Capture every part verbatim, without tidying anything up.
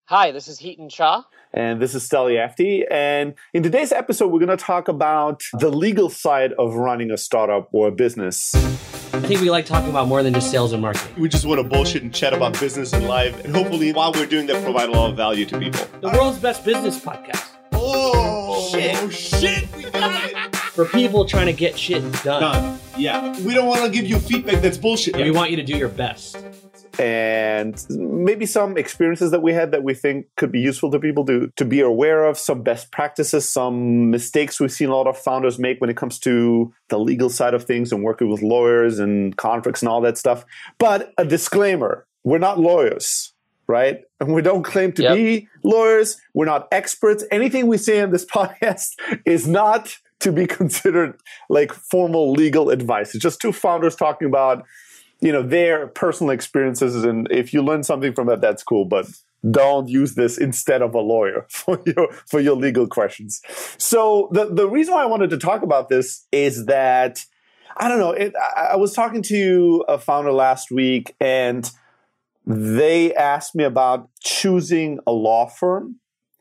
Hi, this is Heaton Shah. And this is Steli Efti. And in today's episode, we're going to talk about the legal side of running a startup or a business. I think we like talking about more than just sales and marketing. We just want to bullshit and chat about business and life. And hopefully, while we're doing that, provide a lot of value to people. The world's best business podcast. Oh, shit. Oh, shit. We got it. For people trying to get shit done. Done. Yeah. We don't want to give you feedback that's bullshit. Yeah, we want you to do your best. And maybe some experiences that we had that we think could be useful to people to, to be aware of, some best practices, some mistakes we've seen a lot of founders make when it comes to the legal side of things and working with lawyers and contracts and all that stuff. But a disclaimer, we're not lawyers, right? And we don't claim to Yep. be lawyers. We're not experts. Anything we say in this podcast is not to be considered like formal legal advice. It's just two founders talking about you know, their personal experiences. And if you learn something from that, that's cool. But don't use this instead of a lawyer for your for your legal questions. So the, the reason why I wanted to talk about this is that, I don't know, it, I, I was talking to a founder last week, and they asked me about choosing a law firm.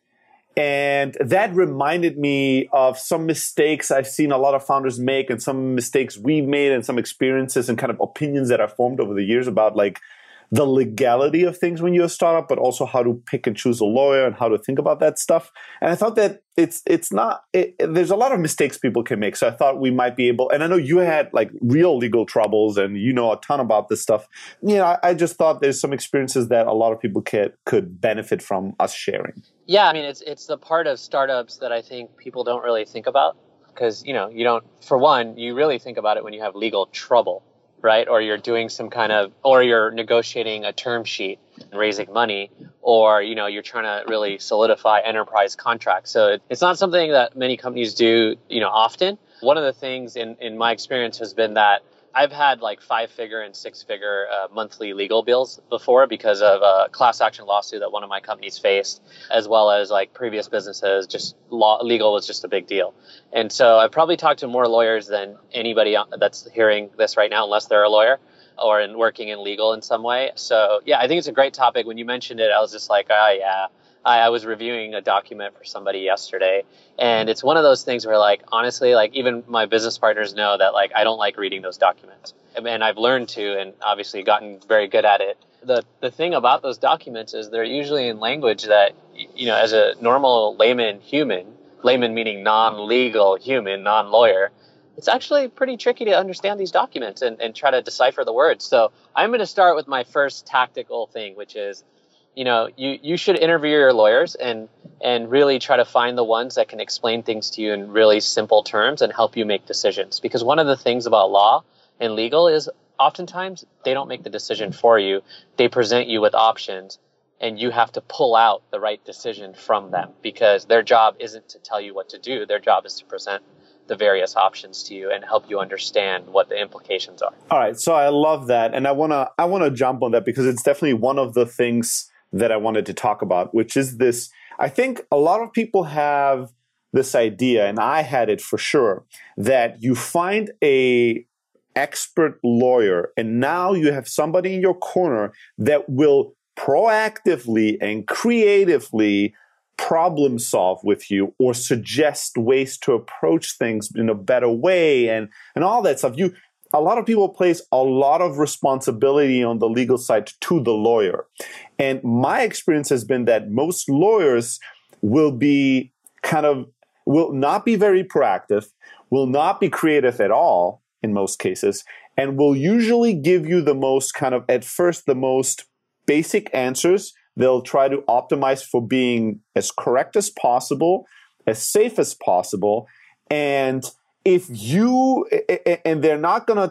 And that reminded me of some mistakes I've seen a lot of founders make, and some mistakes we've made, and some experiences and kind of opinions that I've formed over the years about like the legality of things when you're a startup, but also how to pick and choose a lawyer and how to think about that stuff. And I thought that it's it's not, it, there's a lot of mistakes people can make. So I thought we might be able, and I know you had like real legal troubles and you know a ton about this stuff. You know, I, I just thought there's some experiences that a lot of people could, could benefit from us sharing. Yeah, I mean, it's it's the part of startups that I think people don't really think about because, you know, you don't, for one, you really think about it when you have legal trouble, right? Or you're doing some kind of, or you're negotiating a term sheet and raising money, or, you know, you're trying to really solidify enterprise contracts. So it, it's not something that many companies do, you know, often. One of the things in, in my experience has been that I've had like five figure and six figure uh, monthly legal bills before because of a class action lawsuit that one of my companies faced, as well as like previous businesses. Just law, legal was just a big deal. And so I've probably talked to more lawyers than anybody that's hearing this right now, unless they're a lawyer or in working in legal in some way. So yeah, I think it's a great topic. When you mentioned it, I was just like, oh yeah. I, I was reviewing a document for somebody yesterday, and it's one of those things where, like, honestly, like, even my business partners know that, like, I don't like reading those documents. And I've learned to, and obviously gotten very good at it. The the thing about those documents is they're usually in language that, you know, as a normal layman human, layman meaning non-legal human, non-lawyer, it's actually pretty tricky to understand these documents and, and try to decipher the words. So I'm going to start with my first tactical thing, which is, you know, you, you should interview your lawyers and, and really try to find the ones that can explain things to you in really simple terms and help you make decisions. Because one of the things about law and legal is oftentimes they don't make the decision for you. They present you with options, and you have to pull out the right decision from them because their job isn't to tell you what to do. Their job is to present the various options to you and help you understand what the implications are. All right. So I love that. And I want to I want to jump on that because it's definitely one of the things that I wanted to talk about, which is this. I think a lot of people have this idea, and I had it for sure, that you find a expert lawyer and now you have somebody in your corner that will proactively and creatively problem solve with you or suggest ways to approach things in a better way and, and all that stuff. You A lot of people place a lot of responsibility on the legal side to the lawyer. And my experience has been that most lawyers will be kind of, will not be very proactive, will not be creative at all in most cases, and will usually give you the most kind of, at first, the most basic answers. They'll try to optimize for being as correct as possible, as safe as possible. And if you, and they're not going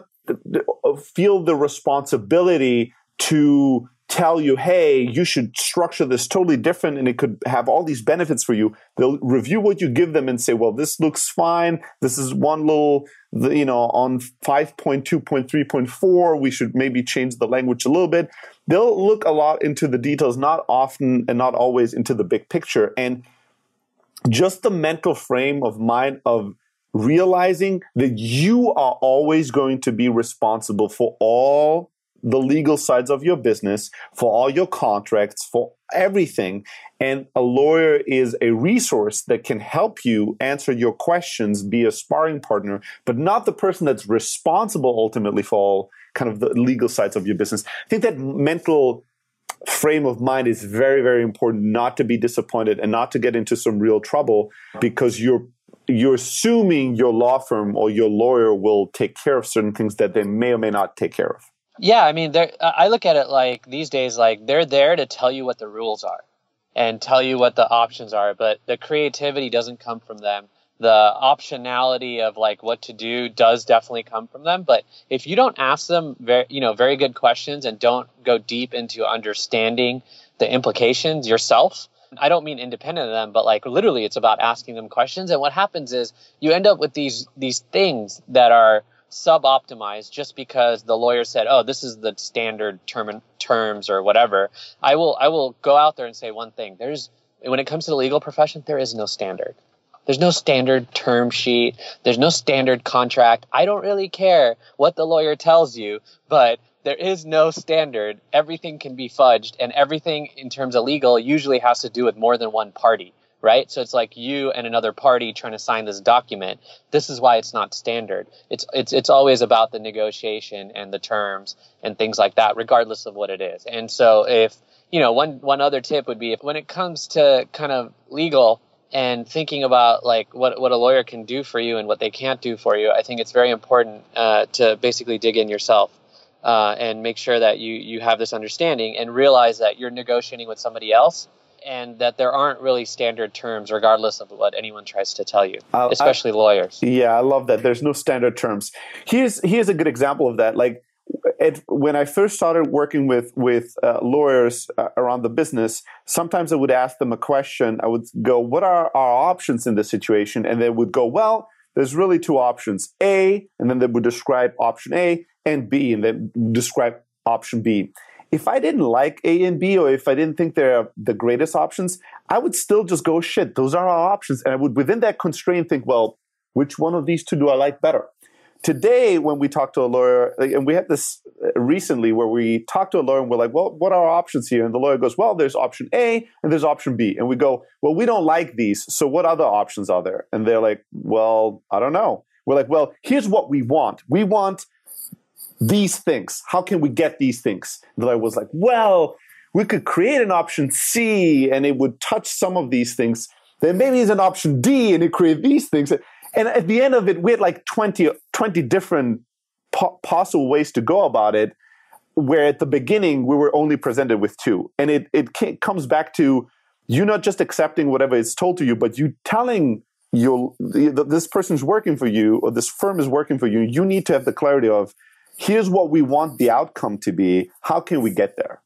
to feel the responsibility to tell you, hey, you should structure this totally different and it could have all these benefits for you. They'll review what you give them and say, well, this looks fine. This is one little, you know, on five point two point three point four, we should maybe change the language a little bit. They'll look a lot into the details, not often and not always into the big picture. And just the mental frame of mind of realizing that you are always going to be responsible for all the legal sides of your business, for all your contracts, for everything. And a lawyer is a resource that can help you answer your questions, be a sparring partner, but not the person that's responsible ultimately for all kind of the legal sides of your business. I think that mental frame of mind is very, very important, not to be disappointed and not to get into some real trouble because you're you're assuming your law firm or your lawyer will take care of certain things that they may or may not take care of. Yeah, I mean, they're- I look at it like these days, like they're there to tell you what the rules are and tell you what the options are, but the creativity doesn't come from them. The optionality of like what to do does definitely come from them, but if you don't ask them very, you know, very good questions and don't go deep into understanding the implications yourself, I don't mean independent of them, but like literally it's about asking them questions. And what happens is you end up with these these things that are sub-optimized just because the lawyer said, oh, this is the standard term terms or whatever. I will I will go out there and say one thing. There's when it comes to the legal profession, there is no standard. There's no standard term sheet. There's no standard contract. I don't really care what the lawyer tells you, but there is no standard. Everything can be fudged, and everything in terms of legal usually has to do with more than one party, right? So it's like you and another party trying to sign this document. This is why it's not standard. It's it's it's always about the negotiation and the terms and things like that, regardless of what it is. And so if, you know, one one other tip would be if when it comes to kind of legal and thinking about like what what a lawyer can do for you and what they can't do for you, I think it's very important uh, to basically dig in yourself. Uh, and make sure that you, you have this understanding and realize that you're negotiating with somebody else and that there aren't really standard terms regardless of what anyone tries to tell you, uh, especially I, lawyers. Yeah, I love that. There's no standard terms. Here's here's a good example of that. Like it, when I first started working with, with uh, lawyers uh, around the business, sometimes I would ask them a question. I would go, what are our options in this situation? And they would go, well, there's really two options, A, and then they would describe option A, and B, and then describe option B. If I didn't like A and B, or if I didn't think they're the greatest options, I would still just go, shit, those are our options. And I would, within that constraint, think, well, which one of these two do I like better? Today, when we talk to a lawyer, and we had this recently where we talked to a lawyer and we're like, well, what are our options here? And the lawyer goes, well, there's option A and there's option B. And we go, well, we don't like these. So what other options are there? And they're like, well, I don't know. We're like, well, here's what we want. We want these things. How can we get these things? And the lawyer was like, well, we could create an option C and it would touch some of these things. Then maybe it's an option D and it create these things. And at the end of it, we had like twenty, twenty different po- possible ways to go about it, where at the beginning, we were only presented with two. And it, it comes back to you not just accepting whatever is told to you, but you telling you this person's working for you or this firm is working for you. You need to have the clarity of, here's what we want the outcome to be. How can we get there?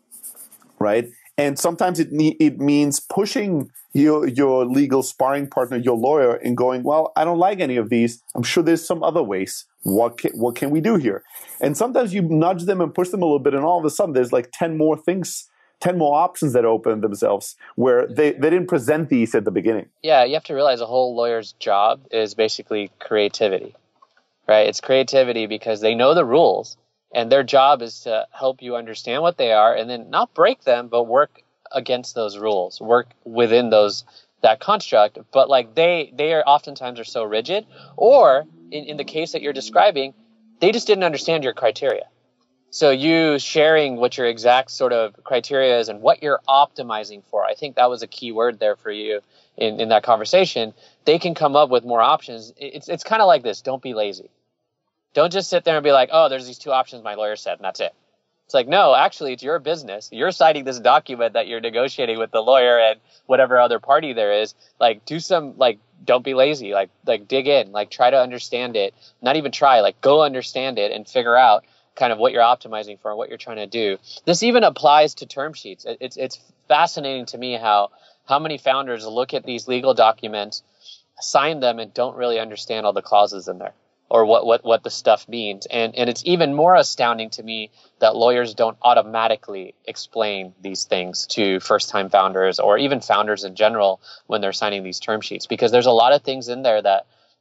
Right? And sometimes it ne- it means pushing your your legal sparring partner, your lawyer, and going, well, I don't like any of these. I'm sure there's some other ways. What can, what can we do here? And sometimes you nudge them and push them a little bit, and all of a sudden there's like ten more things, ten more options that open themselves where they, they didn't present these at the beginning. Yeah, you have to realize a whole lawyer's job is basically creativity, right? It's creativity because they know the rules. And their job is to help you understand what they are and then not break them, but work against those rules, work within those that construct. But like they they are oftentimes are so rigid, or in, in the case that you're describing, they just didn't understand your criteria. So you sharing what your exact sort of criteria is and what you're optimizing for, I think that was a key word there for you in, in that conversation. They can come up with more options. It's it's kind of like this, don't be lazy. Don't just sit there and be like, oh, there's these two options my lawyer said, and that's it. It's like, no, actually, it's your business. You're signing this document that you're negotiating with the lawyer and whatever other party there is. Like, do some, like, don't be lazy. Like, like dig in. Like, try to understand it. Not even try. Like, go understand it and figure out kind of what you're optimizing for and what you're trying to do. This even applies to term sheets. It's it's fascinating to me how how many founders look at these legal documents, sign them, and don't really understand all the clauses in there, or what, what, what the stuff means. And and it's even more astounding to me that lawyers don't automatically explain these things to first-time founders or even founders in general when they're signing these term sheets, because there's a lot of things in there that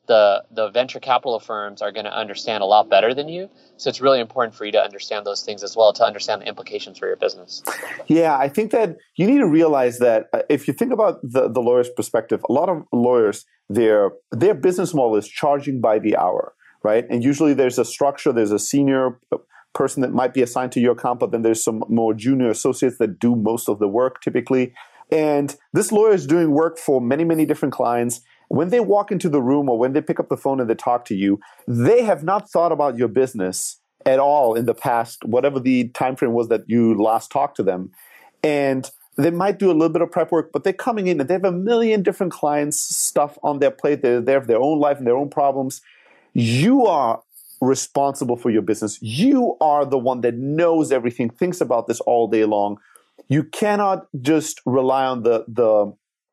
the the venture capital firms are going to understand a lot better than you. So it's really important for you to understand those things as well, to understand the implications for your business. Yeah, I think that you need to realize that uh, if you think about the, the lawyer's perspective, a lot of lawyers, their their business model is charging by the hour, right? And usually there's a structure, there's a senior person that might be assigned to your account, but then there's some more junior associates that do most of the work typically. And this lawyer is doing work for many, many different clients. When they walk into the room or when they pick up the phone and they talk to you, they have not thought about your business at all in the past, whatever the time frame was that you last talked to them. And they might do a little bit of prep work, but they're coming in and they have a million different clients, stuff on their plate. They they have their own life and their own problems. You are responsible for your business. You are the one that knows everything, thinks about this all day long. You cannot just rely on the, the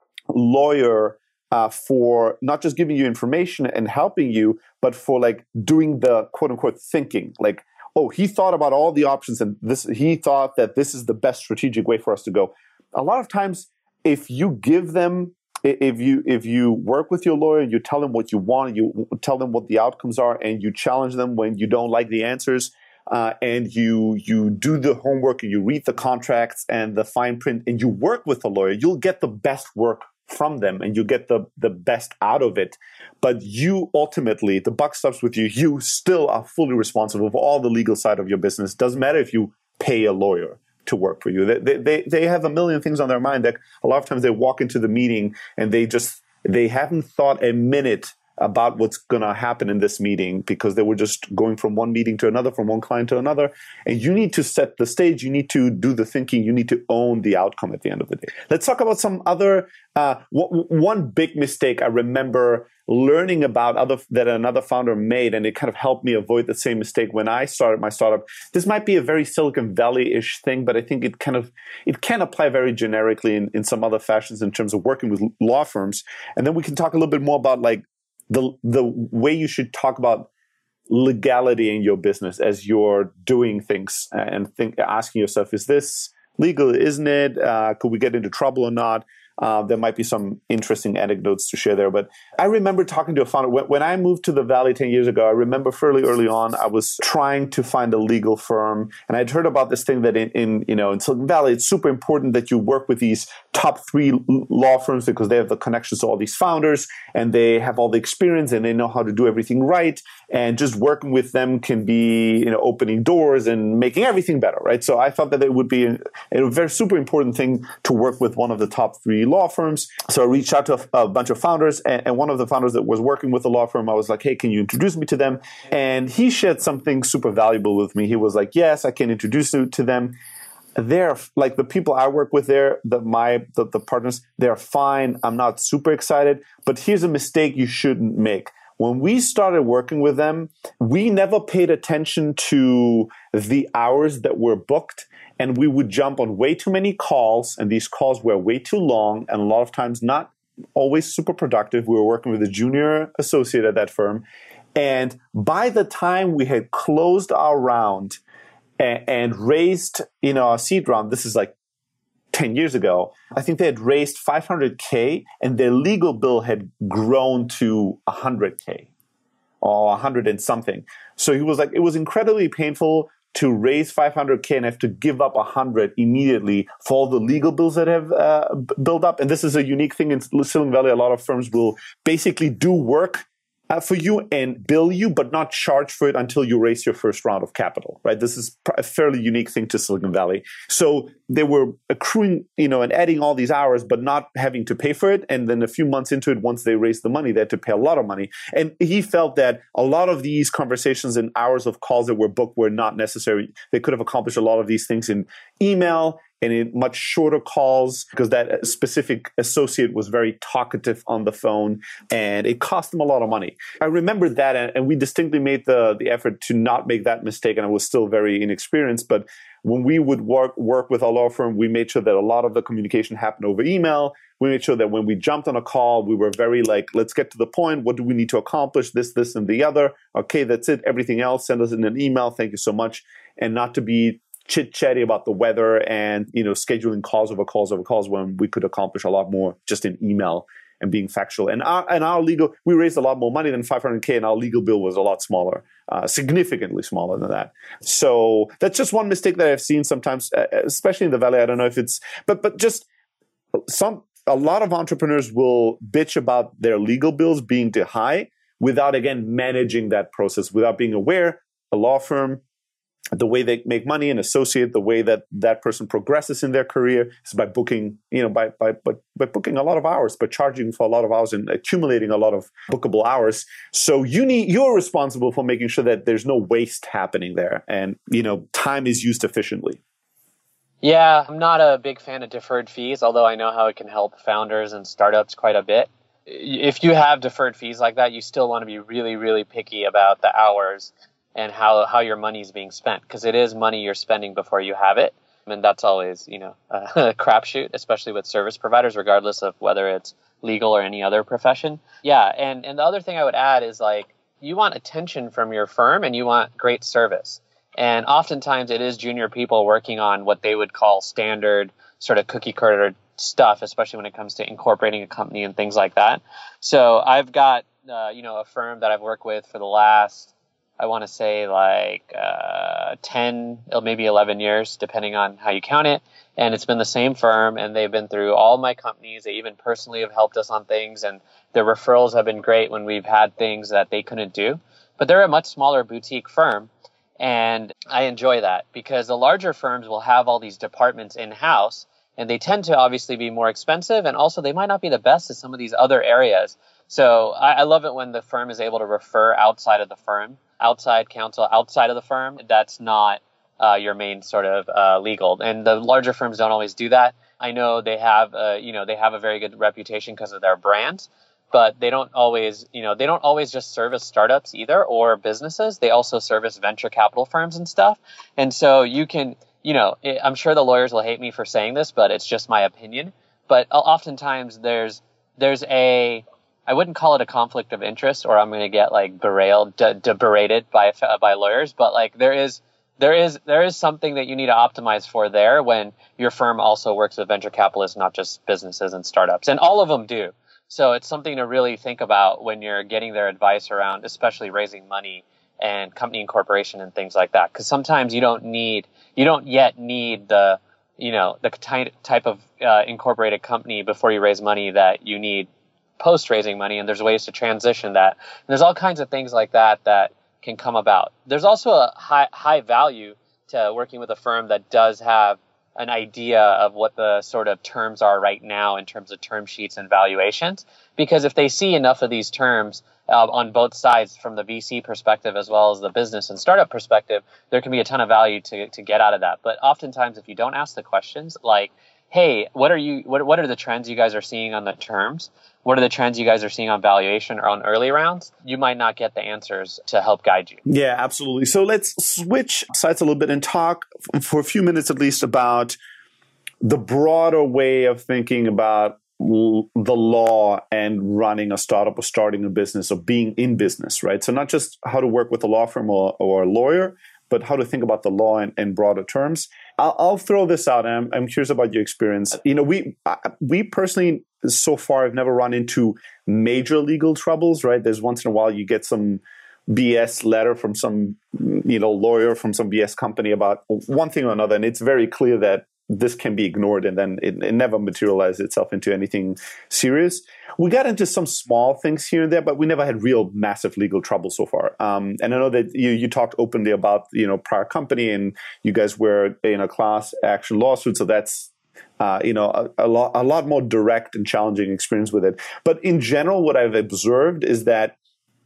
lawyer Uh, for not just giving you information and helping you, but for like doing the quote unquote thinking. Like, oh, he thought about all the options and this, he thought that this is the best strategic way for us to go. A lot of times, if you give them, if you if you work with your lawyer and you tell them what you want, you tell them what the outcomes are, and you challenge them when you don't like the answers, uh, and you you do the homework and you read the contracts and the fine print, and you work with the lawyer, you'll get the best work from them and you get the, the best out of it. But you ultimately, the buck stops with you. You still are fully responsible for all the legal side of your business. Doesn't matter if you pay a lawyer to work for you. They, they, they have a million things on their mind that a lot of times they walk into the meeting and they just, they haven't thought a minute about what's going to happen in this meeting because they were just going from one meeting to another, from one client to another. And you need to set the stage. You need to do the thinking. You need to own the outcome at the end of the day. Let's talk about some other, uh, w- one big mistake I remember learning about other that another founder made, and it kind of helped me avoid the same mistake when I started my startup. This might be a very Silicon Valley-ish thing, but I think it kind of, it can apply very generically in, in some other fashions in terms of working with law firms. And then we can talk a little bit more about like, the the way you should talk about legality in your business as you're doing things and think asking yourself, is this legal? Isn't it? Uh, could we get into trouble or not? Uh, there might be some interesting anecdotes to share there. But I remember talking to a founder. When, when I moved to the Valley ten years ago, I remember fairly early on, I was trying to find a legal firm. And I'd heard about this thing that in, in you know, in Silicon Valley, it's super important that you work with these top three law firms because they have the connections to all these founders and they have all the experience and they know how to do everything right. And just working with them can be, you know, opening doors and making everything better, right? So I thought that it would be a, a very super important thing to work with one of the top three law firms. So I reached out to a, a bunch of founders, and, and one of the founders that was working with the law firm, I was like, hey, can you introduce me to them? And he shared something super valuable with me. He was like, yes, I can introduce you to them. They're like the people I work with there, the, my, the, the partners, they're fine. I'm not super excited, but here's a mistake you shouldn't make. When we started working with them, we never paid attention to the hours that were booked, and we would jump on way too many calls, and these calls were way too long and a lot of times not always super productive. We were working with a junior associate at that firm, and by the time we had closed our round and, and raised, you know, our seed round, this is like ten years ago, I think they had raised five hundred K and their legal bill had grown to one hundred K or one hundred and something. So he was like, it was incredibly painful to raise five hundred K and have to give up one hundred immediately for all the legal bills that have uh, built up. And this is a unique thing in Silicon Valley. A lot of firms will basically do work Uh, for you and bill you, but not charge for it until you raise your first round of capital, right? This is a fairly unique thing to Silicon Valley. So they were accruing, you know, and adding all these hours, but not having to pay for it. And then a few months into it, once they raised the money, they had to pay a lot of money. And he felt that a lot of these conversations and hours of calls that were booked were not necessary. They could have accomplished a lot of these things in email and in much shorter calls because that specific associate was very talkative on the phone and it cost them a lot of money. I remember that, and we distinctly made the, the effort to not make that mistake, and I was still very inexperienced. But when we would work, work with our law firm, we made sure that a lot of the communication happened over email. We made sure that when we jumped on a call, we were very like, let's get to the point. What do we need to accomplish? This, this, and the other. Okay, that's it. Everything else, send us in an email. Thank you so much. And not to be chit-chatty about the weather and, you know, scheduling calls over calls over calls when we could accomplish a lot more just in email and being factual. And our, and our legal, we raised a lot more money than five hundred K, and our legal bill was a lot smaller, uh, significantly smaller than that. So that's just one mistake that I've seen sometimes, especially in the Valley. I don't know if it's, but but just some, a lot of entrepreneurs will bitch about their legal bills being too high without, again, managing that process, without being aware a law firm, the way they make money and associate the way that that person progresses in their career is by booking, you know, by, by, by, by booking a lot of hours, by charging for a lot of hours and accumulating a lot of bookable hours. So you need, you're responsible for making sure that there's no waste happening there and, you know, time is used efficiently. Yeah, I'm not a big fan of deferred fees, although I know how it can help founders and startups quite a bit. If you have deferred fees like that, you still want to be really, really picky about the hours and how, how your money is being spent, because it is money you're spending before you have it. And that's always, you know, a crapshoot, especially with service providers, regardless of whether it's legal or any other profession. Yeah. And, and the other thing I would add is like, you want attention from your firm and you want great service. And oftentimes it is junior people working on what they would call standard sort of cookie cutter stuff, especially when it comes to incorporating a company and things like that. So I've got, uh, you know, a firm that I've worked with for the last, I want to say like uh, ten, maybe eleven years, depending on how you count it. And it's been the same firm, and they've been through all my companies. They even personally have helped us on things, and their referrals have been great when we've had things that they couldn't do. But they're a much smaller boutique firm, and I enjoy that because the larger firms will have all these departments in-house, and they tend to obviously be more expensive, and also they might not be the best at some of these other areas. So I, I love it when the firm is able to refer outside of the firm, outside counsel, outside of the firm. That's not uh, your main sort of uh, legal. And the larger firms don't always do that. I know they have, uh, you know, they have a very good reputation because of their brand, but they don't always, you know, they don't always just service startups either or businesses. They also service venture capital firms and stuff. And so you can, you know, I'm sure the lawyers will hate me for saying this, but it's just my opinion. But oftentimes there's there's a I wouldn't call it a conflict of interest, or I'm going to get like berailed, de- de- berated by by lawyers. But like there is there is there is something that you need to optimize for there when your firm also works with venture capitalists, not just businesses and startups, and all of them do. So it's something to really think about when you're getting their advice around, especially raising money and company incorporation and things like that. Because sometimes you don't need you don't yet need the you know the type of uh, incorporated company before you raise money that you need post raising money, and there's ways to transition that. And there's all kinds of things like that that can come about. There's also a high high value to working with a firm that does have an idea of what the sort of terms are right now in terms of term sheets and valuations, because if they see enough of these terms uh, on both sides, from the V C perspective as well as the business and startup perspective, there can be a ton of value to to get out of that. But oftentimes if you don't ask the questions like, hey, what are you what what are the trends you guys are seeing on the terms? What are the trends you guys are seeing on valuation or on early rounds? You might not get the answers to help guide you. Yeah, absolutely. So let's switch sides a little bit and talk for a few minutes at least about the broader way of thinking about l- the law and running a startup or starting a business or being in business, right? So not just how to work with a law firm or, or a lawyer, but how to think about the law in, in broader terms. I'll, I'll throw this out, and I'm, I'm curious about your experience. You know, we we personally, so far, have never run into major legal troubles, right? There's once in a while you get some B S letter from some, you know, lawyer from some B S company about one thing or another, and it's very clear that this can be ignored, and then it, it never materialized itself into anything serious. We got into some small things here and there, but we never had real massive legal trouble so far. Um, and I know that you, you talked openly about, you know, prior company, and you guys were in a class action lawsuit, so that's uh, you know a, a lot a lot more direct and challenging experience with it. But in general, what I've observed is that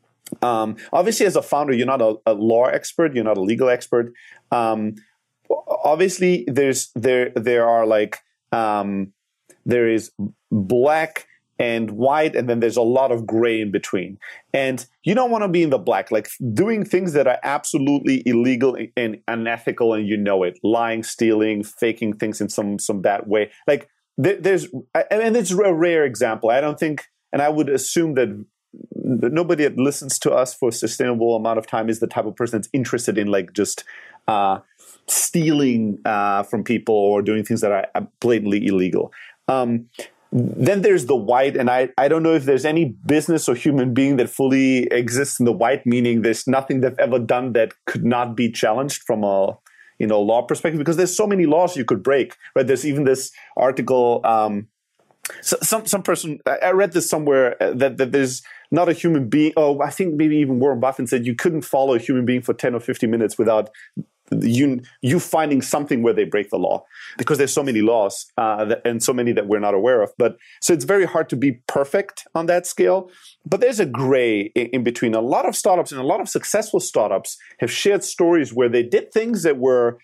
um, obviously, as a founder, you're not a, a law expert, you're not a legal expert. Um, Obviously, there's there there are like um, there is black and white, and then there's a lot of gray in between. And you don't want to be in the black, like doing things that are absolutely illegal and unethical, and you know it, lying, stealing, faking things in some some bad way. Like there, there's and it's a rare example. I don't think, and I would assume that nobody that listens to us for a sustainable amount of time is the type of person that's interested in like just uh, stealing uh, from people or doing things that are blatantly illegal. Um, then there's the white, and I, I don't know if there's any business or human being that fully exists in the white, meaning there's nothing they've ever done that could not be challenged from a you know law perspective, because there's so many laws you could break, right? There's even this article, um, so, some some person, I read this somewhere, that, that there's not a human being, oh, I think maybe even Warren Buffett said you couldn't follow a human being for ten or fifteen minutes without you you finding something where they break the law, because there's so many laws uh, that, and so many that we're not aware of. But so it's very hard to be perfect on that scale. But there's a gray in, in between. A lot of startups and a lot of successful startups have shared stories where they did things that were,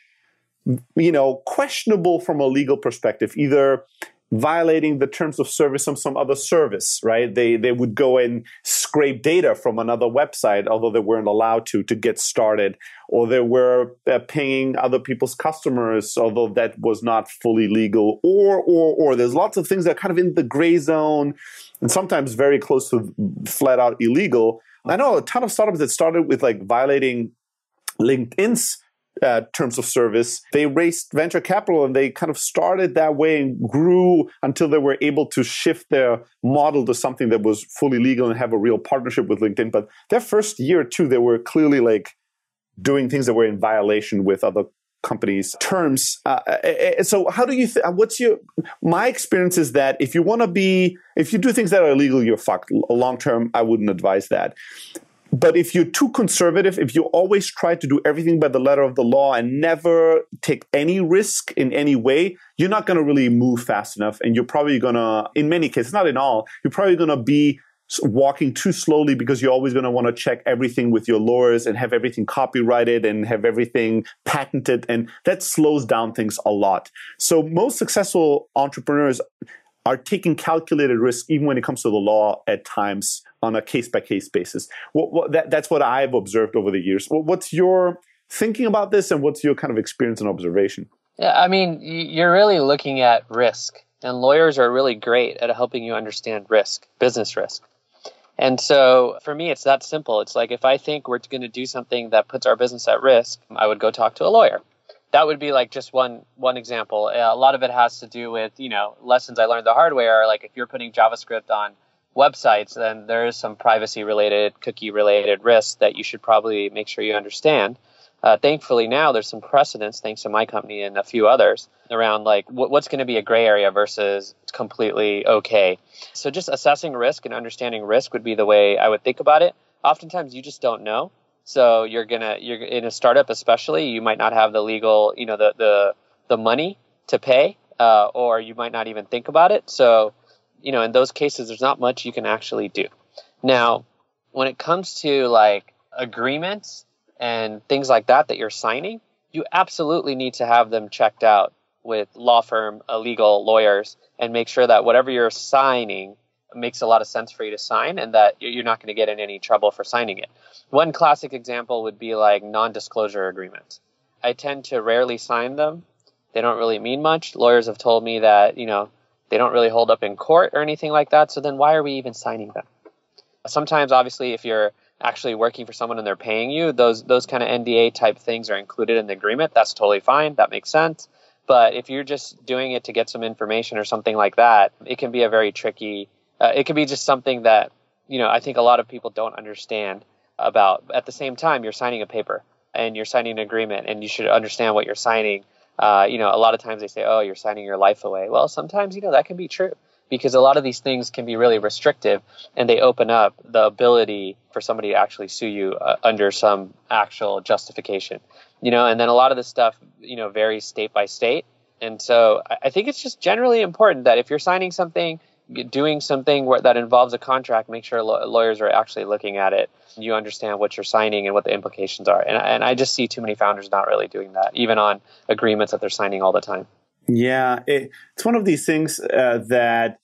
you know, questionable from a legal perspective, either violating the terms of service on some other service, right? They they would go and scrape data from another website, although they weren't allowed to, to get started. Or they were uh, paying other people's customers, although that was not fully legal. Or, or, or there's lots of things that are kind of in the gray zone and sometimes very close to flat out illegal. I know a ton of startups that started with like violating LinkedIn's Uh, terms of service. They raised venture capital and they kind of started that way and grew until they were able to shift their model to something that was fully legal and have a real partnership with LinkedIn. But their first year or two, they were clearly like doing things that were in violation with other companies' terms. Uh, so how do you, th- what's your, my experience is that if you want to be, if you do things that are illegal, you're fucked. Long term, I wouldn't advise that. But if you're too conservative, if you always try to do everything by the letter of the law and never take any risk in any way, you're not going to really move fast enough. And you're probably going to, in many cases, not in all, you're probably going to be walking too slowly because you're always going to want to check everything with your lawyers and have everything copyrighted and have everything patented. And that slows down things a lot. So most successful entrepreneurs are taking calculated risk even when it comes to the law at times on a case-by-case basis. What, what, that, that's what I've observed over the years. What, what's your thinking about this, and what's your kind of experience and observation? Yeah, I mean, you're really looking at risk, and lawyers are really great at helping you understand risk, business risk. And so for me, it's that simple. It's like if I think we're going to do something that puts our business at risk, I would go talk to a lawyer. That would be like just one one example. A lot of it has to do with, you know, lessons I learned the hard way are like if you're putting JavaScript on websites, then there is some privacy-related, cookie-related risks that you should probably make sure you understand. Uh, thankfully, now there's some precedents, thanks to my company and a few others, around like what, what's going to be a gray area versus completely okay. So just assessing risk and understanding risk would be the way I would think about it. Oftentimes, you just don't know. So you're gonna you're in a startup, especially, you might not have the legal, you know, the the the money to pay, uh, or you might not even think about it. So, you know, in those cases, there's not much you can actually do. Now, when it comes to like agreements and things like that that you're signing, you absolutely need to have them checked out with law firm, uh, legal lawyers, and make sure that whatever you're signing makes a lot of sense for you to sign and that you're not going to get in any trouble for signing it. One classic example would be like non-disclosure agreements. I tend to rarely sign them. They don't really mean much. Lawyers have told me that, you know, they don't really hold up in court or anything like that. So then why are we even signing them? Sometimes, obviously, if you're actually working for someone and they're paying you, those those kind of N D A type things are included in the agreement. That's totally fine. That makes sense. But if you're just doing it to get some information or something like that, it can be a very tricky Uh, it could be just something that, you know, I think a lot of people don't understand about. At the same time, you're signing a paper and you're signing an agreement and you should understand what you're signing. Uh, you know, a lot of times they say, oh, you're signing your life away. Well, sometimes, you know, that can be true because a lot of these things can be really restrictive and they open up the ability for somebody to actually sue you uh, under some actual justification, you know, and then a lot of this stuff, you know, varies state by state. And so I think it's just generally important that if you're signing something, doing something where, that involves a contract, make sure lo- lawyers are actually looking at it. You understand what you're signing and what the implications are. And, and I just see too many founders not really doing that, even on agreements that they're signing all the time. Yeah, it, it's one of these things uh, that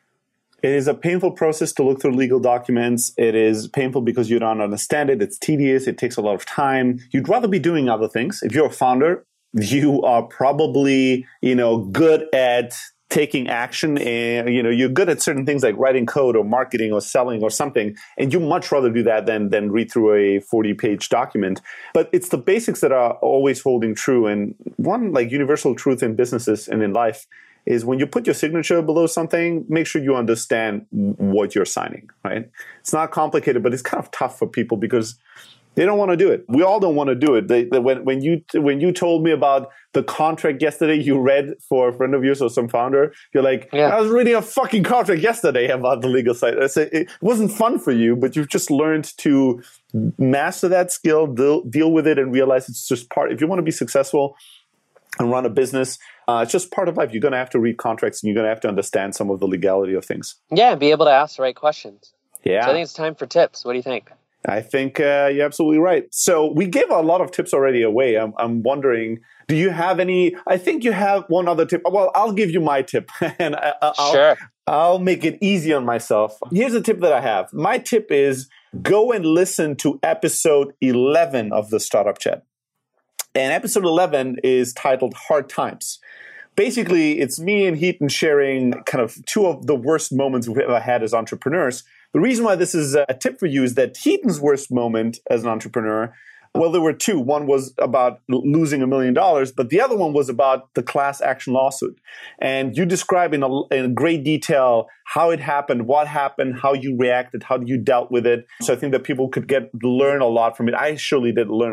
it is a painful process to look through legal documents. It is painful because you don't understand it. It's tedious. It takes a lot of time. You'd rather be doing other things. If you're a founder, you are probably, you know, good at taking action, and you know you're good at certain things like writing code or marketing or selling or something, and you much rather do that than than read through a forty page document. But it's the basics that are always holding true. And one like universal truth in businesses and in life is when you put your signature below something, make sure you understand what you're signing, right? It's not complicated, but it's kind of tough for people because they don't want to do it. We all don't want to do it. They, they, when, when you when you told me about the contract yesterday you read for a friend of yours or some founder, you're like, yeah. I was reading a fucking contract yesterday about the legal side. I said, it wasn't fun for you, but you've just learned to master that skill, deal, deal with it, and realize it's just part. If you want to be successful and run a business, uh, it's just part of life. You're going to have to read contracts and you're going to have to understand some of the legality of things. Yeah, and be able to ask the right questions. Yeah. So I think it's time for tips. What do you think? I think uh, you're absolutely right. So we gave a lot of tips already away. I'm, I'm wondering, do you have any? I think you have one other tip. Well, I'll give you my tip, and I, I'll, sure. I'll make it easy on myself. Here's a tip that I have. My tip is go and listen to episode eleven of the Startup Chat. And episode eleven is titled Hard Times. Basically, it's me and Hiten sharing kind of two of the worst moments we've ever had as entrepreneurs. The reason why this is a tip for you is that Heten's worst moment as an entrepreneur, well, there were two. One was about losing a million dollars, but the other one was about the class action lawsuit. And you describe in, a, in great detail how it happened, what happened, how you reacted, how you dealt with it. So I think that people could get learn a lot from it. I surely did learn